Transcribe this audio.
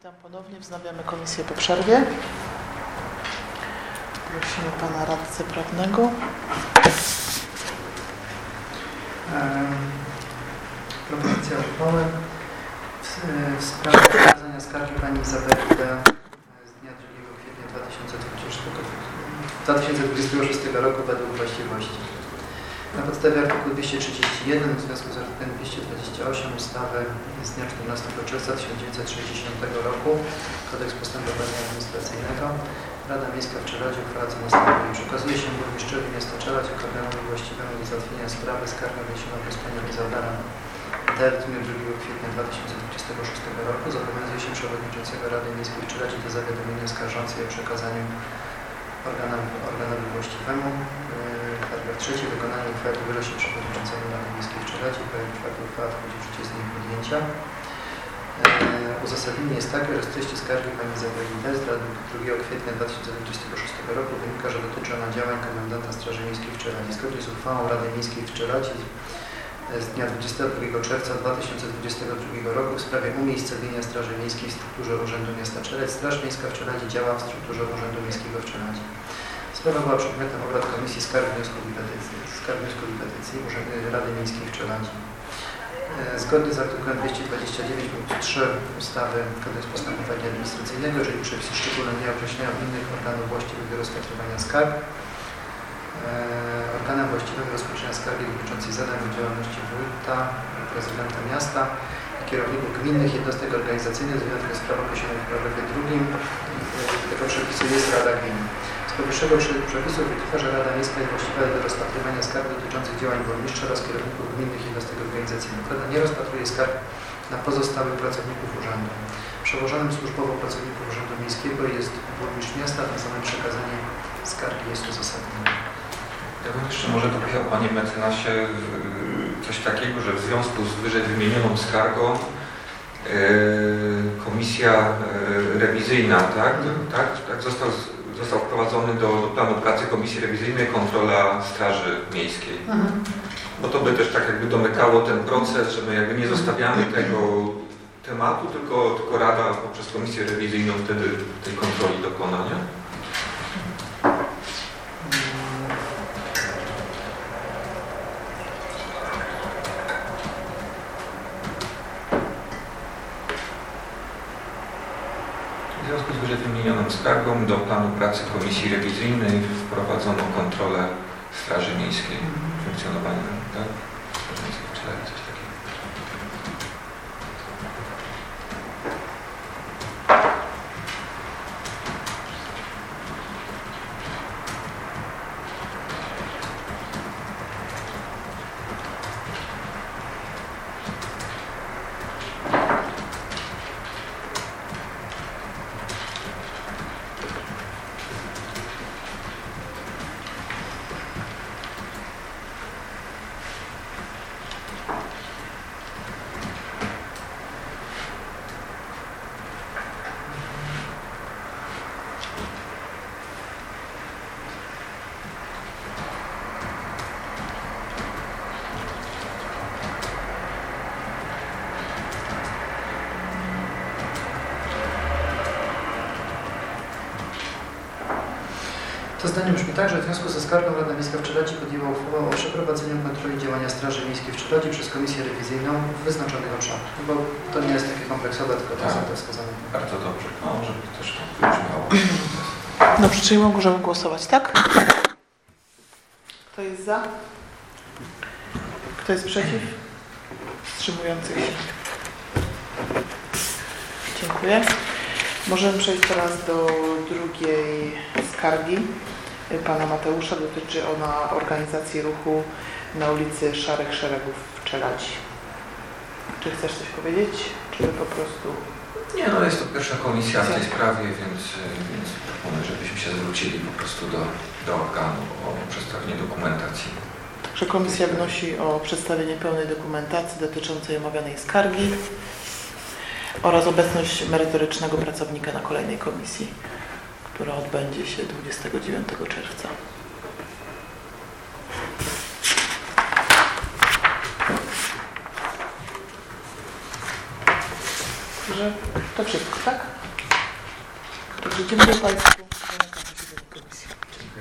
Witam ponownie. Wznawiamy komisję po przerwie. Prosimy pana radcę prawnego. Propozycja uchwały w sprawie przekazania skargi pani Izabeli D. z dnia 2 kwietnia 2026 roku według właściwości. Na podstawie artykułu 231 w związku z artykułem 228 ustawy z dnia 14 czerwca 1960 roku Kodeks postępowania administracyjnego Rada Miejska w Czeladzi uchwala co następuje. Przekazuje się burmistrzowi miasta Czeladź jako organowi właściwemu do załatwienia sprawy skargę wniesioną przez panią Izabelę D. w dniu 2 kwietnia 2026 roku. Zobowiązuje się przewodniczącego Rady Miejskiej w Czeladzi do zawiadomienia skarżącej o przekazaniu organowi właściwemu. Paragraf 3. Wykonanie uchwały powierza się przewodniczącemu Rady Miejskiej w Czeladzi. Paragraf uchwała wchodzi w życie z dniem podjęcia. Uzasadnienie jest takie, że z treści skargi pani Izabeli D. z 2 kwietnia 2026 roku wynika, że dotyczy ona działań komendanta Straży Miejskiej w Czeladzi. Zgodnie z uchwałą Rady Miejskiej w Czeladzi z dnia 22 czerwca 2022 roku w sprawie umiejscowienia Straży Miejskiej w strukturze Urzędu Miasta Czeladź. Straż Miejska w Czeladzi działa w strukturze Urzędu Miejskiego w Czeladzi. Sprawa była przedmiotem obrad Komisji Skarg, Wniosków i Petycji Rady Miejskiej w Czeladzi. Zgodnie z artykułem 229 punkt 3 ustawy Kodeks postępowania administracyjnego, jeżeli przepisy szczególne nie określają innych organów właściwych do rozpatrywania skarg, organem właściwym do rozpatrzenia skargi dotyczącej zadań w działalności wójta, prezydenta miasta i kierowników gminnych jednostek organizacyjnych z wyjątkiem spraw określonych w paragrafie 2 tego przepisu jest Rada Gminy. Z powyższego przepisu wynika, że Rada Miejska jest właściwa do rozpatrywania skarg dotyczących działań burmistrza oraz kierowników gminnych jednostek organizacyjnych. Rada nie rozpatruje skarg na pozostałych pracowników urzędu. Przełożonym służbowo pracowników urzędu miejskiego jest burmistrz miasta, tym samym przekazanie skargi jest uzasadnione. Ja bym jeszcze może dopisał, panie mecenasie, coś takiego, że w związku z wyżej wymienioną skargą komisja rewizyjna, tak został wprowadzony do planu pracy komisji rewizyjnej kontrola Straży Miejskiej. Bo to by też tak jakby domykało ten proces, że my jakby nie zostawiamy tego tematu, tylko Rada poprzez komisję rewizyjną wtedy tej kontroli dokona, nie? W związku z wyżej wymienioną skargą do planu pracy komisji rewizyjnej wprowadzono kontrolę Straży Miejskiej, funkcjonowania, tak? Straży Miejskiej w Czeladzi, coś takiego. To zdanie brzmi tak, że w związku ze skargą Rada Miejska w Czeladzi podjęła uchwałę o przeprowadzeniu kontroli działania Straży Miejskiej w Czeladzi przez Komisję Rewizyjną w wyznaczonych obszarach. Bo to nie jest takie kompleksowe, tylko to są te wskazane. Bardzo dobrze. No, żeby też to wybrzmiało. Dobrze, czyli możemy głosować, tak? Kto jest za? Kto jest przeciw? Wstrzymujących się. Dziękuję. Możemy przejść teraz do drugiej skargi pana Mateusza. Dotyczy ona organizacji ruchu na ulicy Szarych Szeregów w Czeladzi. Czy chcesz coś powiedzieć? Czy po prostu... Nie, no jest to pierwsza komisja w tej sprawie, więc proponuję, żebyśmy się zwrócili po prostu do organu o przedstawienie dokumentacji. Że komisja wnosi o przedstawienie pełnej dokumentacji dotyczącej omawianej skargi oraz obecność merytorycznego pracownika na kolejnej komisji, która odbędzie się 29 czerwca. Że to wszystko, tak? Także dziękuję Państwu.